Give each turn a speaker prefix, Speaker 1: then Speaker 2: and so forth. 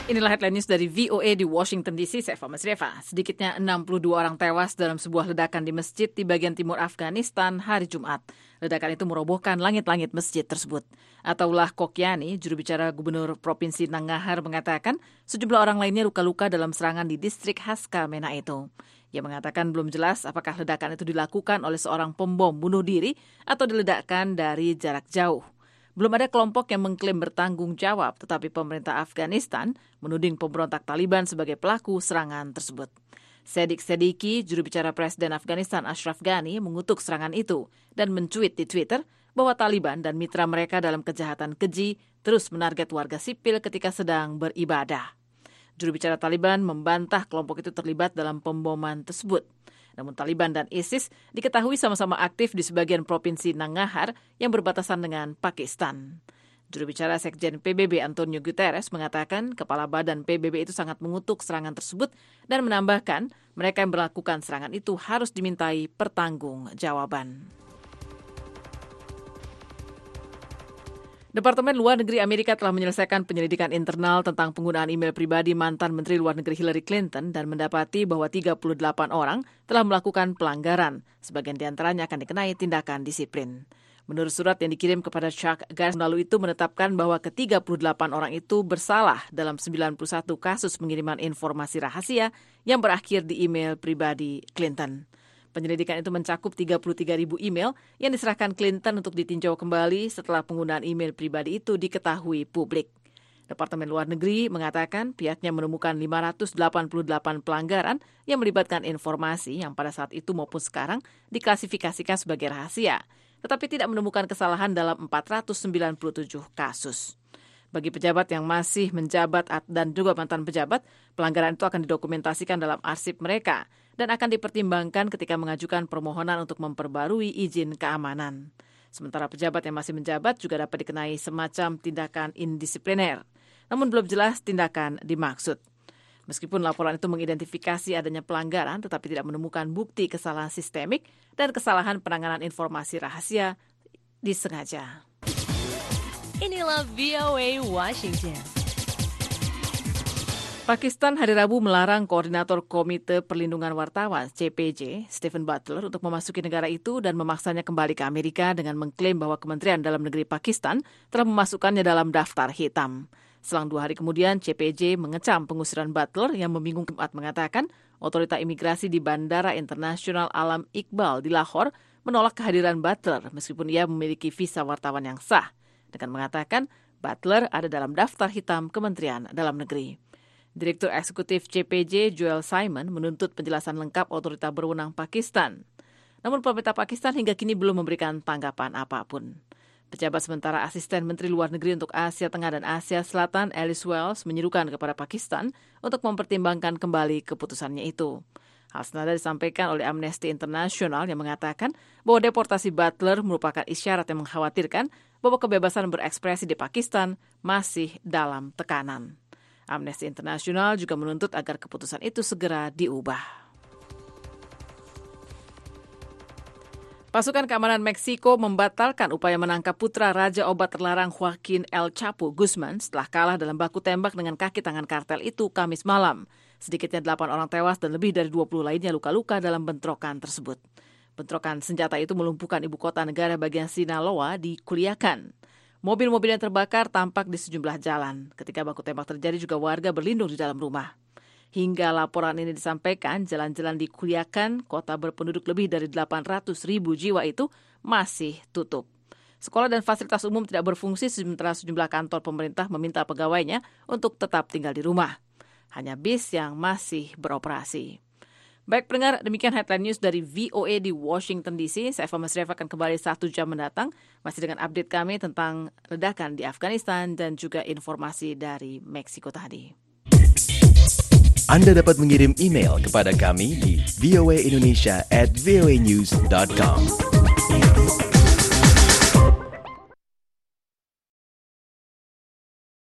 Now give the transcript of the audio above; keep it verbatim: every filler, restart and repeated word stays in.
Speaker 1: Inilah headline news dari V O A di Washington D C, saya Eva Masreva. Sedikitnya enam puluh dua orang tewas dalam sebuah ledakan di masjid di bagian timur Afghanistan hari Jumat. Ledakan itu merobohkan langit-langit masjid tersebut. Ataullah Kokyani, juru bicara Gubernur Provinsi Nangarhar, mengatakan sejumlah orang lainnya luka-luka dalam serangan di distrik Haska Mena itu. Ia mengatakan belum jelas apakah ledakan itu dilakukan oleh seorang pembom bunuh diri atau diledakkan dari jarak jauh. Belum ada kelompok yang mengklaim bertanggung jawab, tetapi pemerintah Afghanistan menuding pemberontak Taliban sebagai pelaku serangan tersebut. Sedik Sediki, juru bicara Presiden Afghanistan Ashraf Ghani, mengutuk serangan itu dan mencuit di Twitter bahwa Taliban dan mitra mereka dalam kejahatan keji terus menarget warga sipil ketika sedang beribadah. Juru bicara Taliban membantah kelompok itu terlibat dalam pemboman tersebut. Namun Taliban dan ISIS diketahui sama-sama aktif di sebagian provinsi Nangarhar yang berbatasan dengan Pakistan. Juru bicara Sekjen P B B Antonio Guterres mengatakan kepala badan P B B itu sangat mengutuk serangan tersebut dan menambahkan mereka yang melakukan serangan itu harus dimintai pertanggungjawaban. Departemen Luar Negeri Amerika telah menyelesaikan penyelidikan internal tentang penggunaan email pribadi mantan Menteri Luar Negeri Hillary Clinton dan mendapati bahwa tiga puluh delapan orang telah melakukan pelanggaran. Sebagian di antaranya akan dikenai tindakan disiplin. Menurut surat yang dikirim kepada Chuck Garrison lalu itu menetapkan bahwa ke tiga puluh delapan orang itu bersalah dalam sembilan puluh satu kasus pengiriman informasi rahasia yang berakhir di email pribadi Clinton. Penyelidikan itu mencakup tiga puluh tiga ribu email yang diserahkan Clinton untuk ditinjau kembali setelah penggunaan email pribadi itu diketahui publik. Departemen Luar Negeri mengatakan pihaknya menemukan lima ratus delapan puluh delapan pelanggaran yang melibatkan informasi yang pada saat itu maupun sekarang diklasifikasikan sebagai rahasia, tetapi tidak menemukan kesalahan dalam empat ratus sembilan puluh tujuh kasus. Bagi pejabat yang masih menjabat dan juga mantan pejabat, pelanggaran itu akan didokumentasikan dalam arsip mereka dan akan dipertimbangkan ketika mengajukan permohonan untuk memperbarui izin keamanan. Sementara pejabat yang masih menjabat juga dapat dikenai semacam tindakan indisipliner. Namun belum jelas tindakan dimaksud. Meskipun laporan itu mengidentifikasi adanya pelanggaran, tetapi tidak menemukan bukti kesalahan sistemik dan kesalahan penanganan informasi rahasia disengaja.
Speaker 2: Inilah V O A Washington.
Speaker 1: Pakistan hari Rabu melarang Koordinator Komite Perlindungan Wartawan C P J, Stephen Butler, untuk memasuki negara itu dan memaksanya kembali ke Amerika dengan mengklaim bahwa Kementerian Dalam Negeri Pakistan telah memasukkannya dalam daftar hitam. Selang dua hari kemudian, C P J mengecam pengusiran Butler yang membingungkan saat mengatakan otoritas imigrasi di Bandara Internasional Alam Iqbal di Lahore menolak kehadiran Butler meskipun ia memiliki visa wartawan yang sah, dengan mengatakan Butler ada dalam daftar hitam Kementerian Dalam Negeri. Direktur Eksekutif C P J, Joel Simon, menuntut penjelasan lengkap otoritas berwenang Pakistan. Namun pemerintah Pakistan hingga kini belum memberikan tanggapan apapun. Pejabat sementara Asisten Menteri Luar Negeri untuk Asia Tengah dan Asia Selatan, Alice Wells, menyerukan kepada Pakistan untuk mempertimbangkan kembali keputusannya itu. Hal senada disampaikan oleh Amnesty International yang mengatakan bahwa deportasi Butler merupakan isyarat yang mengkhawatirkan bahwa kebebasan berekspresi di Pakistan masih dalam tekanan. Amnesty International juga menuntut agar keputusan itu segera diubah. Pasukan keamanan Meksiko membatalkan upaya menangkap putra Raja Obat Terlarang Joaquin El Chapo Guzman setelah kalah dalam baku tembak dengan kaki tangan kartel itu Kamis malam. Sedikitnya delapan orang tewas dan lebih dari dua puluh lainnya luka-luka dalam bentrokan tersebut. Bentrokan senjata itu melumpuhkan ibu kota negara bagian Sinaloa di Culiacan. Mobil-mobil yang terbakar tampak di sejumlah jalan. Ketika baku tembak terjadi juga warga berlindung di dalam rumah. Hingga laporan ini disampaikan, jalan-jalan di Culiacan, kota berpenduduk lebih dari delapan ratus ribu jiwa itu masih tutup. Sekolah dan fasilitas umum tidak berfungsi sementara sejumlah kantor pemerintah meminta pegawainya untuk tetap tinggal di rumah. Hanya bis yang masih beroperasi. Baik pendengar, demikian headline news dari V O A di Washington D C. Saya Eva Masreva akan kembali satu jam mendatang, masih dengan update kami tentang ledakan di Afghanistan dan juga informasi dari Meksiko tadi.
Speaker 3: Anda dapat mengirim email kepada kami di voaindonesia at voanews dot com.